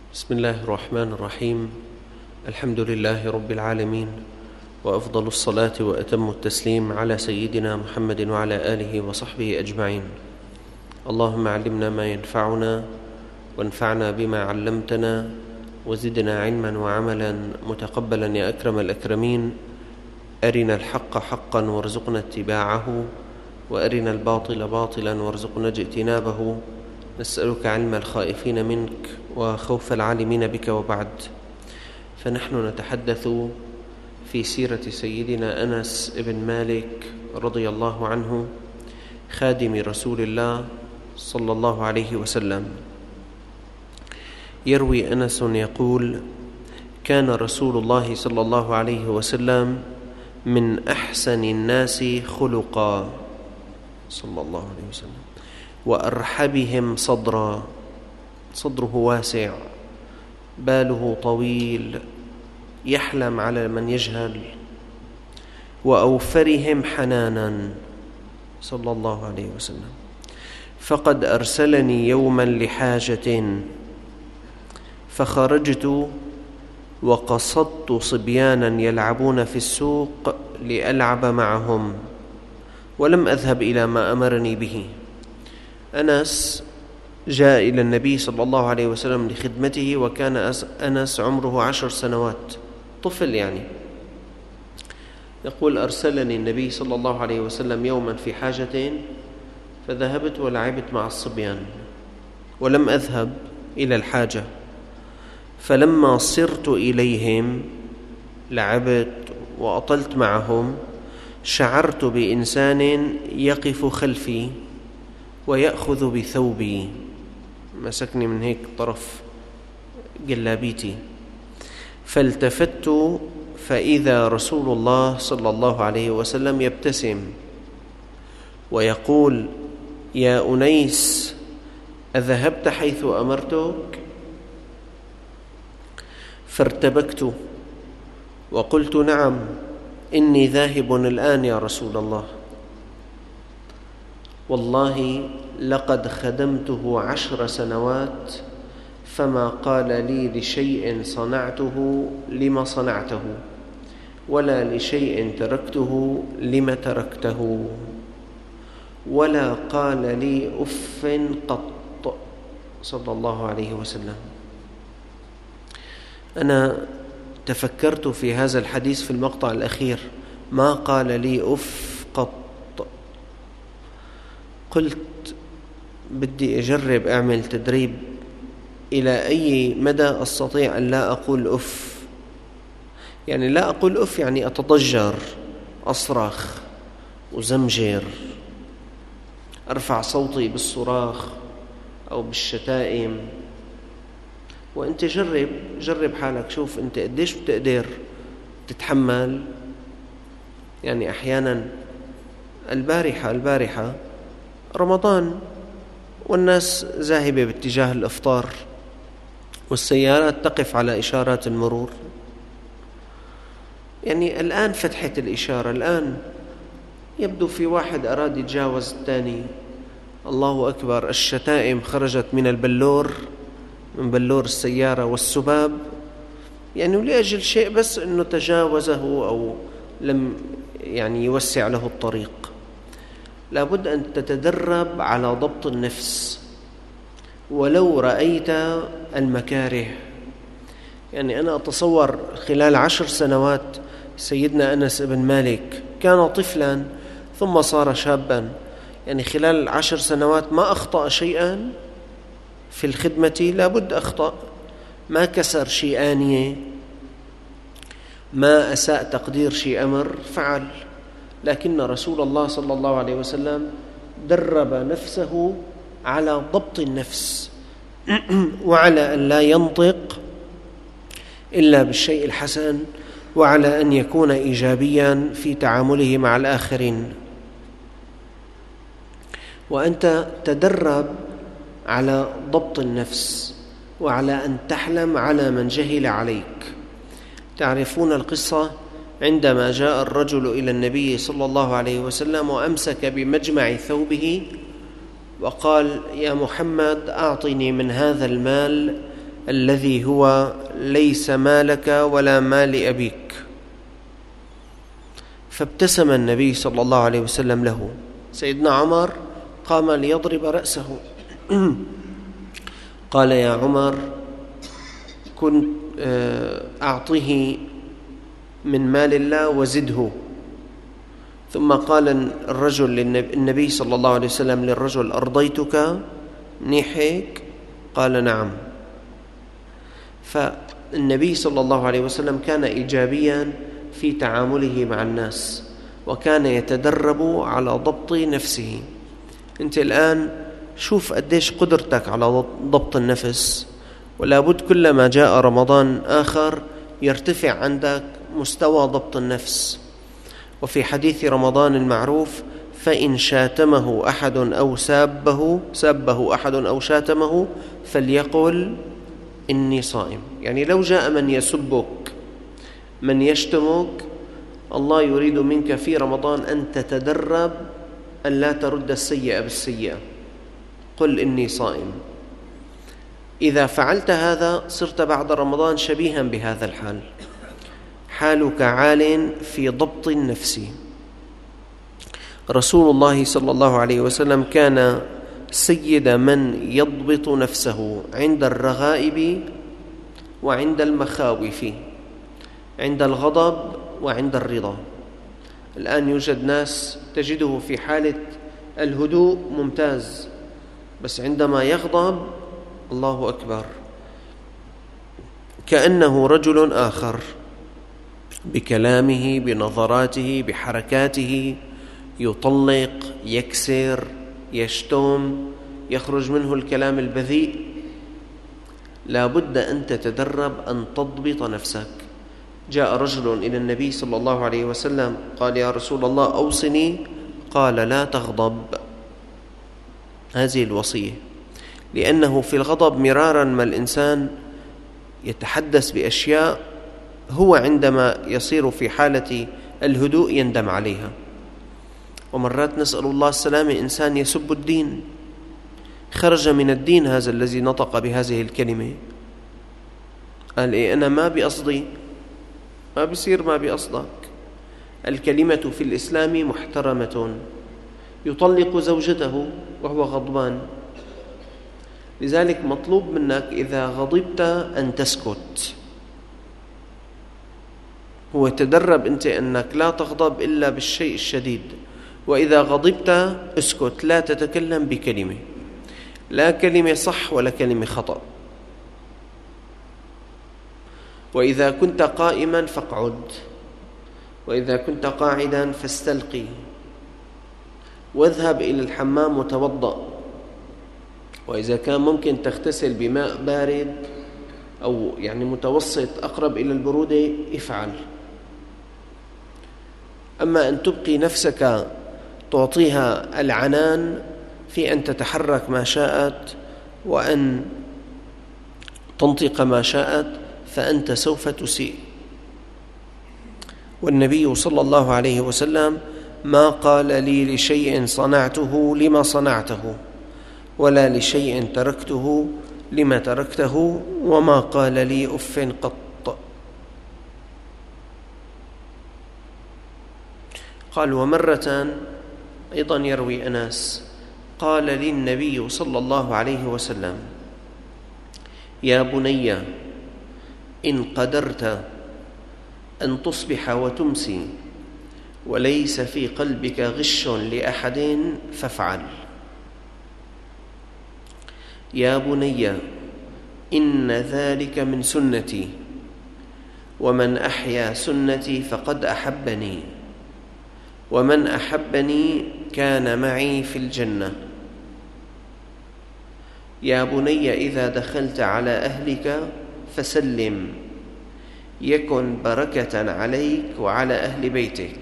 بسم الله الرحمن الرحيم. الحمد لله رب العالمين، وأفضل الصلاة وأتم التسليم على سيدنا محمد وعلى آله وصحبه أجمعين. اللهم علمنا ما ينفعنا، وانفعنا بما علمتنا، وزدنا علما وعملا متقبلا يا أكرم الأكرمين. أرنا الحق حقا وارزقنا اتباعه، وأرنا الباطل باطلا وارزقنا اجتنابه. نسألك علم الخائفين منك وخوف العالمين بك. وبعد، فنحن نتحدث في سيرة سيدنا أنس بن مالك رضي الله عنه، خادم رسول الله صلى الله عليه وسلم. يروي أنس يقول: كان رسول الله صلى الله عليه وسلم من أحسن الناس خلقا صلى الله عليه وسلم، وأرحبهم صدرا، صدره واسع، باله طويل، يحلم على من يجهل، وأوفرهم حنانا صلى الله عليه وسلم. فقد أرسلني يوما لحاجة، فخرجت وقصدت صبيانا يلعبون في السوق لألعب معهم، ولم أذهب إلى ما أمرني به. أنس جاء إلى النبي صلى الله عليه وسلم لخدمته، وكان أنس عمره 10 سنوات، طفل يعني. يقول: أرسلني النبي صلى الله عليه وسلم يوما في حاجة، فذهبت ولعبت مع الصبيان، ولم أذهب إلى الحاجة. فلما صرت إليهم لعبت وأطلت معهم، شعرت بإنسان يقف خلفي ويأخذ بثوبي، مسكني من هيك طرف جلابيتي. فالتفت فإذا رسول الله صلى الله عليه وسلم يبتسم ويقول: يا أنيس، أذهبت حيث أمرتك؟ فارتبكت وقلت: نعم، إني ذاهب الآن يا رسول الله. والله لقد خدمته 10 سنوات، فما قال لي لشيء صنعته لم صنعته، ولا لشيء تركته لم تركته، ولا قال لي أف قط صلى الله عليه وسلم. أنا تفكرت في هذا الحديث في المقطع الأخير، ما قال لي أف قط. قلت بدي أجرب أعمل تدريب إلى أي مدى أستطيع أن لا أقول أف. يعني لا أقول أف يعني أتضجر، أصرخ، أزمجر، أرفع صوتي بالصراخ أو بالشتائم. وأنت جرب حالك، شوف أنت قديش بتقدر تتحمل. يعني أحيانا البارحة رمضان، والناس ذاهبة باتجاه الإفطار، والسيارات تقف على إشارات المرور. يعني الآن فتحت الإشارة، الآن يبدو في واحد أراد يتجاوز الثاني. الله أكبر، الشتائم خرجت من البلور، من بلور السيارة، والسباب، يعني لأجل شيء بس أنه تجاوزه أو لم يعني يوسع له الطريق. لابد أن تتدرب على ضبط النفس ولو رأيت المكاره. يعني أنا أتصور خلال 10 سنوات سيدنا أنس بن مالك كان طفلا ثم صار شابا، يعني خلال 10 سنوات ما أخطأ شيئا في الخدمة. لابد أخطأ، ما كسر شيء آنية، ما أساء تقدير شيء أمر، فعل. لكن رسول الله صلى الله عليه وسلم درب نفسه على ضبط النفس وعلى أن لا ينطق إلا بالشيء الحسن، وعلى أن يكون إيجابيا في تعامله مع الآخرين. وأنت تدرب على ضبط النفس وعلى أن تحلم على من جهل عليك. تعرفون القصة عندما جاء الرجل إلى النبي صلى الله عليه وسلم وأمسك بمجمع ثوبه وقال: يا محمد، أعطني من هذا المال الذي هو ليس مالك ولا مال أبيك. فابتسم النبي صلى الله عليه وسلم له. سيدنا عمر قام ليضرب رأسه. قال: يا عمر، كنت أعطه من مال الله وزده. ثم قال الرجل للنبي صلى الله عليه وسلم للرجل: أرضيتك؟ منيح هيك؟ قال: نعم. فالنبي صلى الله عليه وسلم كان إيجابيا في تعامله مع الناس، وكان يتدرب على ضبط نفسه. أنت الآن شوف قديش قدرتك على ضبط النفس، ولا بد كلما جاء رمضان آخر يرتفع عندك مستوى ضبط النفس. وفي حديث رمضان المعروف: فإن شاتمه أحد أو سابه أحد أو شاتمه فليقل إني صائم. يعني لو جاء من يسبك، من يشتمك، الله يريد منك في رمضان أن تتدرب أن لا ترد السيئة بالسيئة. قل إني صائم. إذا فعلت هذا صرت بعد رمضان شبيها بهذا الحال، حالك عال في ضبط النفس. رسول الله صلى الله عليه وسلم كان سيد من يضبط نفسه عند الرغائب وعند المخاوف، عند الغضب وعند الرضا. الآن يوجد ناس تجده في حالة الهدوء ممتاز، بس عندما يغضب الله أكبر، كأنه رجل آخر، بكلامه، بنظراته، بحركاته، يطلق، يكسر، يشتم، يخرج منه الكلام البذيء. لا بد أن تتدرب أن تضبط نفسك. جاء رجل إلى النبي صلى الله عليه وسلم قال: يا رسول الله أوصني. قال: لا تغضب. هذه الوصية، لأنه في الغضب مرارا ما الإنسان يتحدث بأشياء هو عندما يصير في حالة الهدوء يندم عليها. ومرات نسأل الله السلامة، إنسان يسب الدين، خرج من الدين هذا الذي نطق بهذه الكلمة. قال: إيه أنا ما بقصدي. ما بيصير ما بقصدك. الكلمة في الإسلام محترمة. يطلق زوجته وهو غضبان، لذلك مطلوب منك إذا غضبت أن تسكت. هو تدرب أنت أنك لا تغضب إلا بالشيء الشديد، وإذا غضبت اسكت، لا تتكلم بكلمة، لا كلمة صح ولا كلمة خطأ. وإذا كنت قائما فاقعد، وإذا كنت قاعدا فاستلقي، واذهب إلى الحمام وتوضأ، وإذا كان ممكن تغتسل بماء بارد أو يعني متوسط أقرب إلى البرودة افعل. أما أن تبقي نفسك تعطيها العنان في أن تتحرك ما شاءت وأن تنطق ما شاءت، فأنت سوف تسيء. والنبي صلى الله عليه وسلم ما قال لي لشيء صنعته لما صنعته، ولا لشيء تركته لما تركته، وما قال لي أف قط. قال: ومرة أيضا يروي أنس قال لي النبي صلى الله عليه وسلم: يا بني، إن قدرت أن تصبح وتمسي وليس في قلبك غش لأحد فافعل. يا بني، إن ذلك من سنتي، ومن أحيا سنتي فقد أحبني، ومن أحبني كان معي في الجنة. يا بني، إذا دخلت على أهلك فسلم، يكن بركة عليك وعلى أهل بيتك.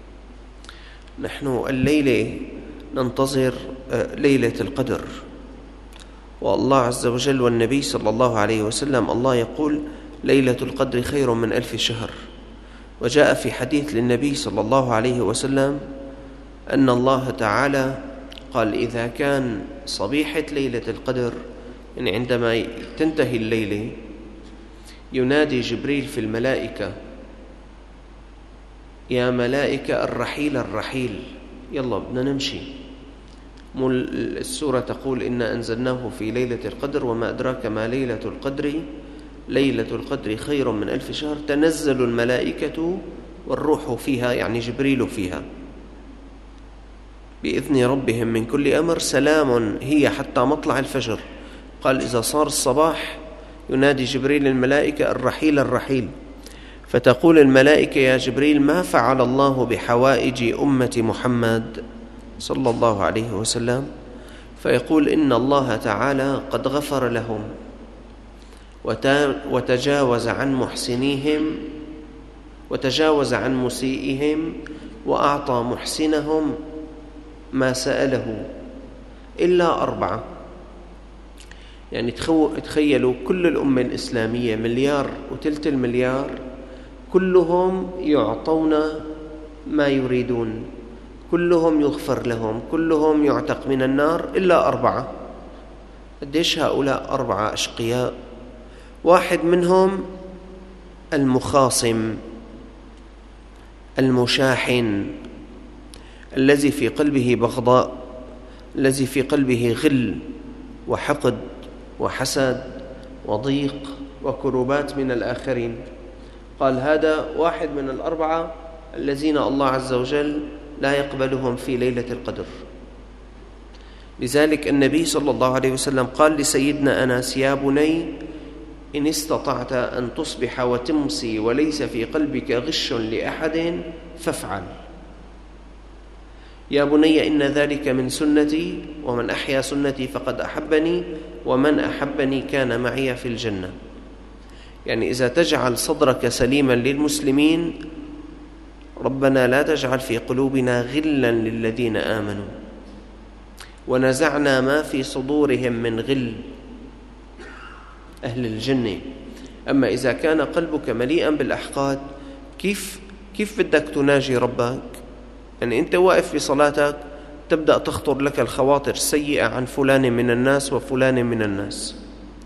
نحن الليلة ننتظر ليلة القدر، والله عز وجل والنبي صلى الله عليه وسلم الله يقول: ليلة القدر خير من 1000 شهر. وجاء في حديث للنبي صلى الله عليه وسلم أن الله تعالى قال: إذا كان صبيحة ليلة القدر يعني عندما تنتهي الليلة ينادي جبريل في الملائكة: يا ملائكة الرحيل الرحيل، يلا بدنا نمشي. السورة تقول: إنا أنزلناه في ليلة القدر وما أدراك ما ليلة القدر، ليلة القدر خير من 1000 شهر، تنزل الملائكة والروح فيها، يعني جبريل فيها، بإذن ربهم من كل أمر، سلام هي حتى مطلع الفجر. قال: إذا صار الصباح ينادي جبريل الملائكة: الرحيل الرحيل. فتقول الملائكة: يا جبريل، ما فعل الله بحوائج أمة محمد صلى الله عليه وسلم؟ فيقول: إن الله تعالى قد غفر لهم وتجاوز عن محسنيهم وتجاوز عن مسيئهم وأعطى محسنهم ما سأله إلا 4. يعني تخيلوا كل الأمة الإسلامية 1.3 مليار كلهم يعطون ما يريدون، كلهم يغفر لهم، كلهم يعتق من النار إلا 4. قديش هؤلاء 4 أشقياء؟ واحد منهم المخاصم المشاحن الذي في قلبه بغضاء، الذي في قلبه غل وحقد وحسد وضيق وكروبات من الآخرين. قال: هذا واحد من 4 الذين الله عز وجل لا يقبلهم في ليلة القدر. لذلك النبي صلى الله عليه وسلم قال لسيدنا أنس: يا بني، إن استطعت أن تصبح وتمسي وليس في قلبك غش لأحد فافعل. يا بني، إن ذلك من سنتي، ومن أحيا سنتي فقد أحبني، ومن أحبني كان معي في الجنة. يعني إذا تجعل صدرك سليما للمسلمين، ربنا لا تجعل في قلوبنا غلا للذين آمنوا، ونزعنا ما في صدورهم من غل، أهل الجنة. أما إذا كان قلبك مليئا بالأحقاد، كيف بدك تناجي ربك؟ يعني أنت واقف في صلاتك تبدأ تخطر لك الخواطر السيئة عن فلان من الناس وفلان من الناس.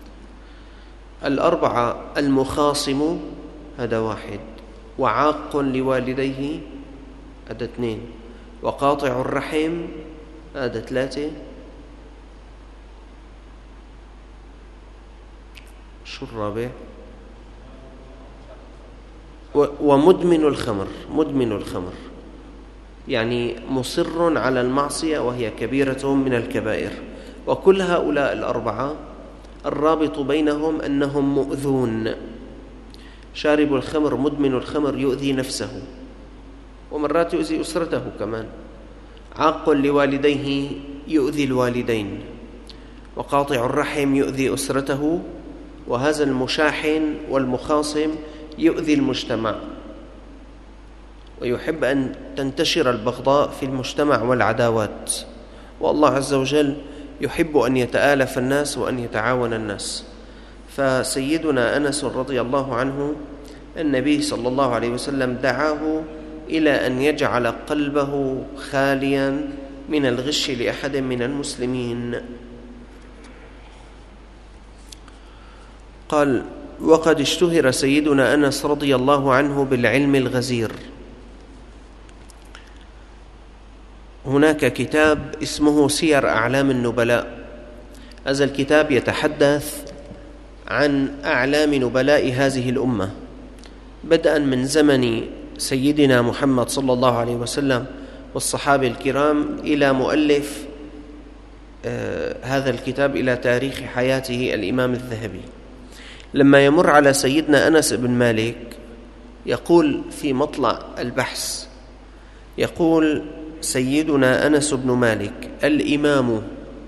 4 المخاصم، هذا 1، وعاق لوالديه، هذا 2، وقاطع الرحم، هذا 3، شو الرابع؟ ومدمن الخمر. مدمن الخمر يعني مصر على المعصية وهي كبيرة من الكبائر. وكل هؤلاء 4 الرابط بينهم أنهم مؤذون. شارب الخمر مدمن الخمر يؤذي نفسه ومرات يؤذي أسرته كمان. عاق لوالديه يؤذي الوالدين، وقاطع الرحم يؤذي أسرته، وهذا المشاحن والمخاصم يؤذي المجتمع، ويحب أن تنتشر البغضاء في المجتمع والعداوات. والله عز وجل يحب أن يتآلف الناس وأن يتعاون الناس. فسيدنا أنس رضي الله عنه النبي صلى الله عليه وسلم دعاه إلى أن يجعل قلبه خاليا من الغش لأحد من المسلمين. قال: وقد اشتهر سيدنا أنس رضي الله عنه بالعلم الغزير. هناك كتاب اسمه سير أعلام النبلاء. هذا الكتاب يتحدث عن أعلام نبلاء هذه الأمة، بدءا من زمن سيدنا محمد صلى الله عليه وسلم والصحابة الكرام إلى مؤلف هذا الكتاب، إلى تاريخ حياته الإمام الذهبي. لما يمر على سيدنا أنس بن مالك يقول في مطلع البحث، يقول سيدنا أنس بن مالك الإمام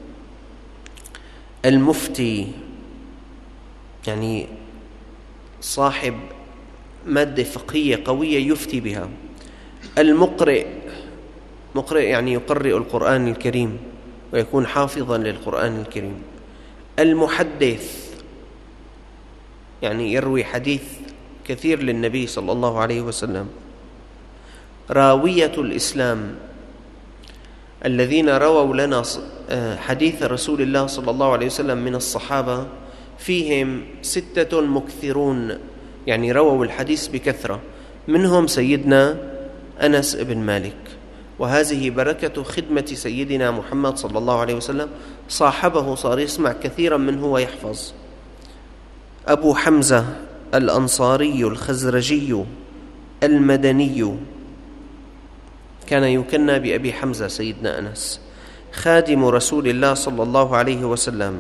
المفتي، يعني صاحب مادة فقهية قوية يفتي بها، المقرئ، مقرئ يعني يقرئ القرآن الكريم ويكون حافظا للقرآن الكريم، المحدث يعني يروي حديث كثير للنبي صلى الله عليه وسلم، راوية الإسلام، الذين رووا لنا حديث رسول الله صلى الله عليه وسلم من الصحابة فيهم 6 مكثرون، يعني رووا الحديث بكثرة، منهم سيدنا أنس بن مالك. وهذه بركة خدمة سيدنا محمد صلى الله عليه وسلم، صاحبه صار يسمع كثيرا منه ويحفظ. أبو حمزة الأنصاري الخزرجي المدني كان يكنى بأبي حمزة سيدنا أنس، خادم رسول الله صلى الله عليه وسلم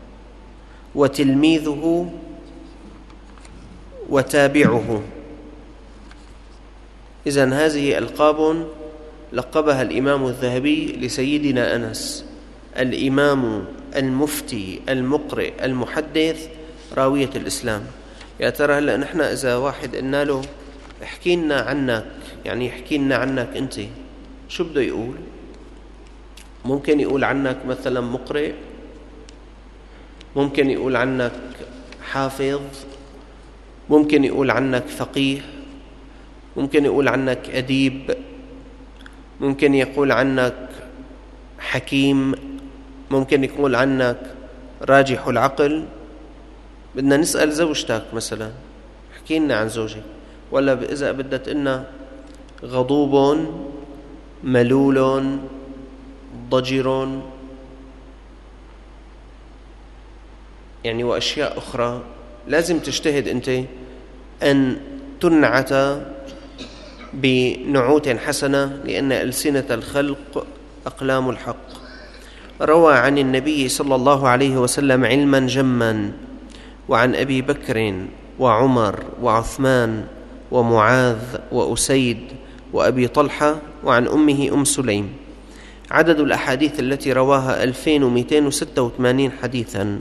وتلميذه وتابعه. إذن هذه ألقاب لقبها الإمام الذهبي لسيدنا أنس: الإمام المفتي المقرئ المحدث راوية الإسلام. يا ترى هلأ نحن إذا واحد قلنا له احكي لنا عنك، يعني احكي لنا عنك أنت، شو بده يقول؟ ممكن يقول عنك مثلا مقرئ، ممكن يقول عنك حافظ، ممكن يقول عنك فقيه، ممكن يقول عنك أديب، ممكن يقول عنك حكيم، ممكن يقول عنك راجح العقل. بدنا نسأل زوجتك مثلا احكي لنا عن زوجك، ولا إذا بدها تقلنا غضوب ملول ضجر، يعني وأشياء أخرى. لازم تجتهد أنت أن تنعت بنعوت حسنة، لأن ألسنة الخلق أقلام الحق. روى عن النبي صلى الله عليه وسلم علما جما، وعن أبي بكر وعمر وعثمان ومعاذ وأسيد وأبي طلحة، وعن أمه أم سليم. عدد الأحاديث التي رواها 2286 حديثا.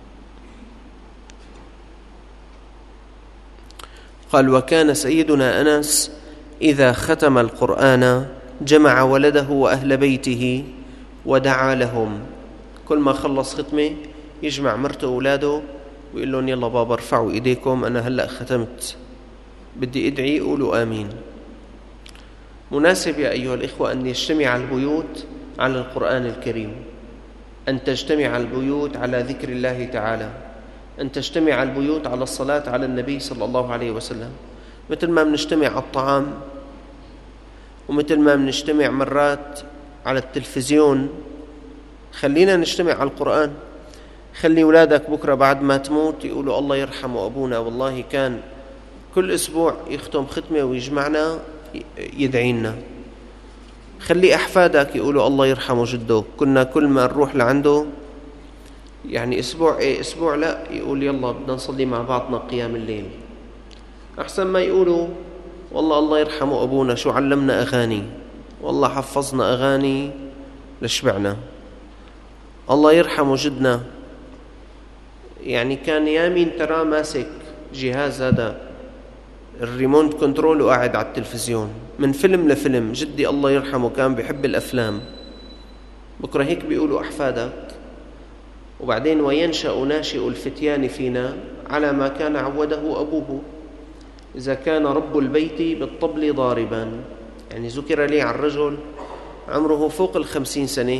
قال: وكان سيدنا أنس إذا ختم القرآن جمع ولده وأهل بيته ودعا لهم. كل ما خلص ختمة يجمع مرته وأولاده ويقول لهم: يلا بابا ارفعوا إيديكم، أنا هلأ ختمت، بدي أدعي، قولوا آمين. مناسب يا أيها الإخوة أن يجتمع البيوت على القرآن الكريم، أن تجتمع البيوت على ذكر الله تعالى، أن تجتمع البيوت على الصلاة على النبي صلى الله عليه وسلم. مثل ما بنجتمع على الطعام، ومثل ما بنجتمع مرات على التلفزيون، خلينا نجتمع على القرآن. خلي أولادك بكرة بعد ما تموت يقولوا: الله يرحم أبونا، والله كان كل أسبوع يختم ختمة ويجمعنا يدعينا. خلي أحفادك يقولوا: الله يرحم جده، كنا كل ما نروح لعنده يعني أسبوع أسبوع لا، يقول: يلا بدنا نصلي مع بعضنا قيام الليل. أحسن ما يقولوا: والله الله يرحم أبونا شو علمنا أغاني، والله حفظنا أغاني لشبعنا. الله يرحم جدنا، يعني كان يامين ترى ماسك جهاز هذا الريموت كنترول وقاعد على التلفزيون من فيلم لفيلم. جدي الله يرحمه كان بيحب الأفلام. بكرة هيك بيقولوا أحفادك. وبعدين: وينشأ ناشئ الفتيان فينا على ما كان عوده أبوه، إذا كان رب البيت بالطبل ضاربا. يعني ذكر لي عن رجل عمره فوق 50 سنة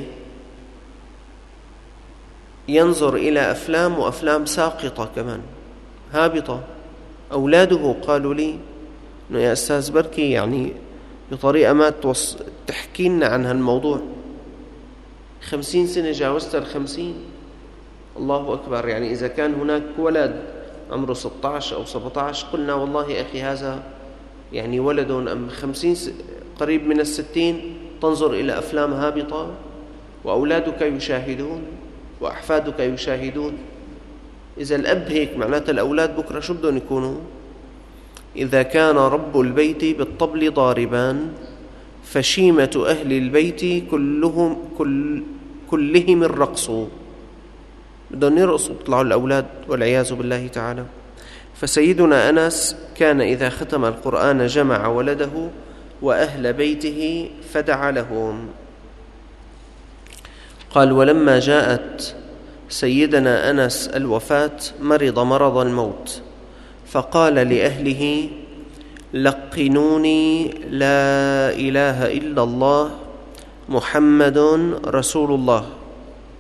ينظر إلى أفلام، وأفلام ساقطة كمان هابطة. أولاده قالوا لي: إنه يا أستاذ بركي يعني بطريقة ما تحكي لنا عن هالموضوع. 50 سنة جاوزت 50. الله أكبر. يعني إذا كان هناك ولد عمره 16 أو 17 قلنا: والله أخي هذا يعني ولد أم 50 قريب من 60 تنظر إلى أفلام هابطة، وأولادك يشاهدون وأحفادك يشاهدون. إذا الأب هيك معناته الأولاد بكرة شو بدهم يكونوا؟ إذا كان رب البيت بالطبل ضاربان فشيمة أهل البيت كلهم الرقص. بدهم يرقصوا يطلعوا الأولاد والعياذ بالله تعالى. فسيدنا أنس كان إذا ختم القرآن جمع ولده وأهل بيته فدعا لهم. قال: ولما جاءت سيدنا أنس الوفاة مرض مرض الموت، فقال لأهله: لقنوني لا إله إلا الله محمد رسول الله.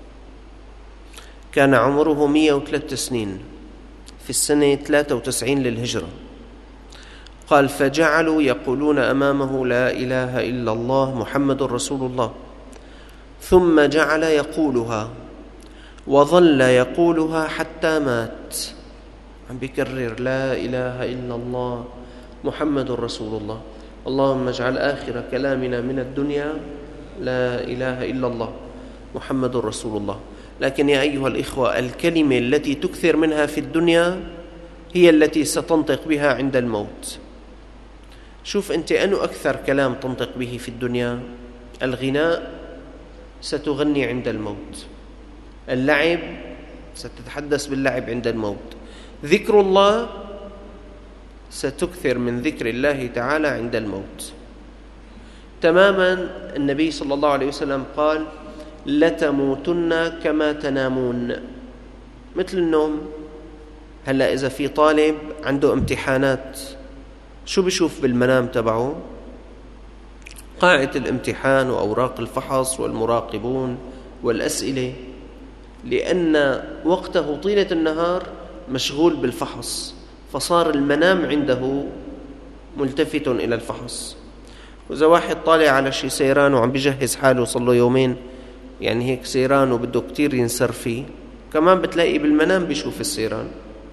كان عمره 103 سنين في السنة 93 للهجرة. قال: فجعلوا يقولون أمامه: لا إله إلا الله محمد رسول الله. ثم جعل يقولها وظل يقولها حتى مات، عم بيكرر: لا إله إلا الله محمد رسول الله، اللهم اجعل آخر كلامنا من الدنيا لا إله إلا الله محمد رسول الله. لكن يا أيها الإخوة، الكلمة التي تكثر منها في الدنيا هي التي ستنطق بها عند الموت. شوف أنت، أنه أكثر كلام تنطق به في الدنيا؟ الغناء، ستغني عند الموت. اللعب، ستتحدث باللعب عند الموت. ذكر الله، ستكثر من ذكر الله تعالى عند الموت. تماما النبي صلى الله عليه وسلم قال: لتموتن كما تنامون، مثل النوم. هلأ إذا في طالب عنده امتحانات، شو بيشوف بالمنام تبعه؟ قاعة الامتحان وأوراق الفحص والمراقبون والأسئلة، لأن وقته طيلة النهار مشغول بالفحص، فصار المنام عنده ملتفت إلى الفحص. وإذا واحد طالع على شي سيران وعم بيجهز حاله صلوا يومين يعني هيك سيران وبده كتير ينسر فيه، كمان بتلاقي بالمنام بيشوف السيران.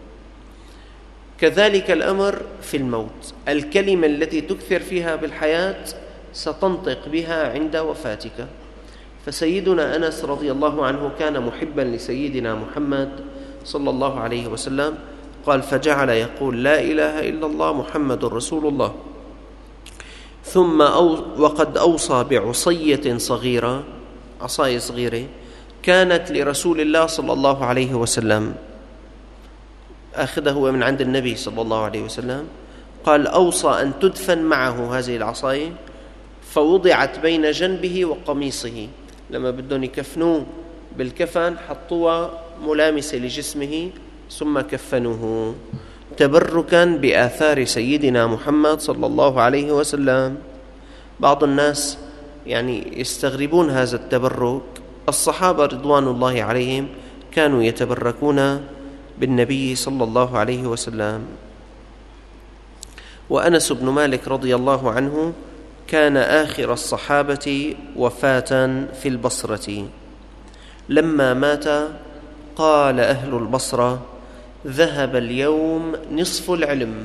كذلك الأمر في الموت، الكلمة التي تكثر فيها بالحياة ستنطق بها عند وفاتك. فسيدنا أنس رضي الله عنه كان محبا لسيدنا محمد صلى الله عليه وسلم. قال: فجعل يقول: لا إله إلا الله محمد رسول الله. ثم وقد أوصى بعصية صغيرة، عصاية صغيرة كانت لرسول الله صلى الله عليه وسلم، أخذه هو من عند النبي صلى الله عليه وسلم. قال: أوصى أن تدفن معه هذه العصاية، فوضعت بين جنبه وقميصه. لما بدهم يكفنوه بالكفن حطوها ملامسة لجسمه ثم كفنوه، تبركا بآثار سيدنا محمد صلى الله عليه وسلم. بعض الناس يعني يستغربون هذا التبرك. الصحابة رضوان الله عليهم كانوا يتبركون بالنبي صلى الله عليه وسلم. وأنس بن مالك رضي الله عنه كان آخر الصحابة وفاة في البصرة. لما مات قال أهل البصرة: ذهب اليوم نصف العلم.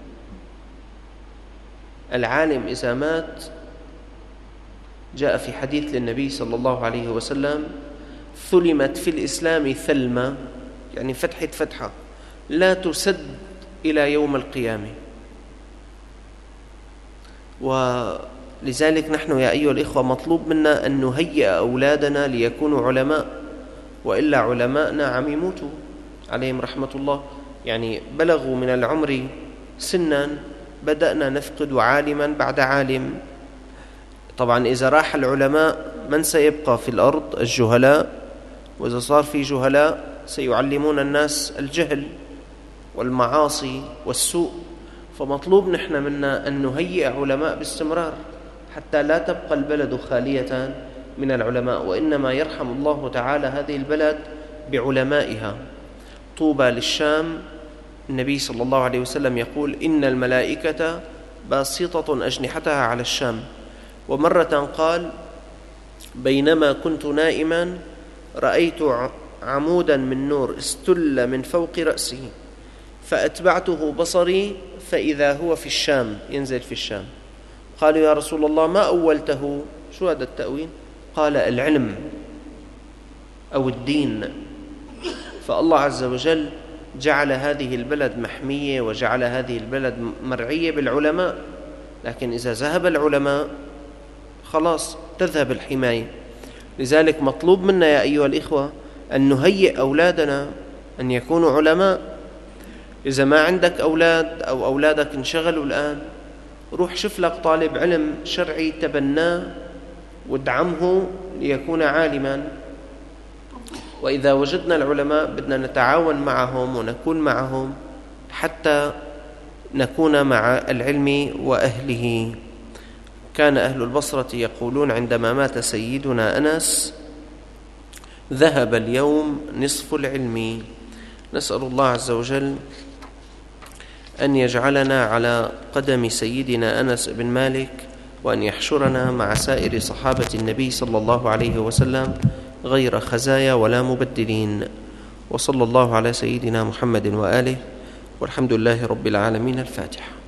العالم إذا مات، جاء في حديث للنبي صلى الله عليه وسلم: ثلمت في الإسلام ثلمة، يعني فتحة لا تسد إلى يوم القيامة. ولذلك نحن يا أيها الإخوة مطلوب منا أن نهيئ أولادنا ليكونوا علماء، وإلا علماءنا عم يموتوا عليهم رحمة الله. يعني بلغوا من العمر سنا بدأنا نفقد عالما بعد عالم. طبعا إذا راح العلماء من سيبقى في الأرض؟ الجهلاء. وإذا صار في جهلاء سيعلمون الناس الجهل والمعاصي والسوء. فمطلوب نحن منا أن نهيئ علماء باستمرار حتى لا تبقى البلد خالية من العلماء، وإنما يرحم الله تعالى هذه البلد بعلمائها. طوبى للشام، النبي صلى الله عليه وسلم يقول: إن الملائكة باسطة أجنحتها على الشام. ومرة قال: بينما كنت نائما رأيت عمودا من نور استل من فوق رأسه، فأتبعته بصري فإذا هو في الشام، ينزل في الشام. قالوا: يا رسول الله ما أولته؟ شو هذا التأويل؟ قال: العلم أو الدين. فالله عز وجل جعل هذه البلد محمية وجعل هذه البلد مرعية بالعلماء، لكن إذا ذهب العلماء خلاص تذهب الحماية. لذلك مطلوب منا يا أيها الإخوة أن نهيئ أولادنا أن يكونوا علماء. إذا ما عندك أولاد أو أولادك انشغلوا الآن، روح شوف لك طالب علم شرعي تبناه وادعمه ليكون عالما. وإذا وجدنا العلماء بدنا نتعاون معهم ونكون معهم حتى نكون مع العلم وأهله. كان أهل البصرة يقولون عندما مات سيدنا أنس: ذهب اليوم نصف العلم. نسأل الله عز وجل أن يجعلنا على قدم سيدنا أنس بن مالك، وأن يحشرنا مع سائر صحابة النبي صلى الله عليه وسلم غير خزايا ولا مبدلين. وصلى الله على سيدنا محمد وآله، والحمد لله رب العالمين. الفاتحة.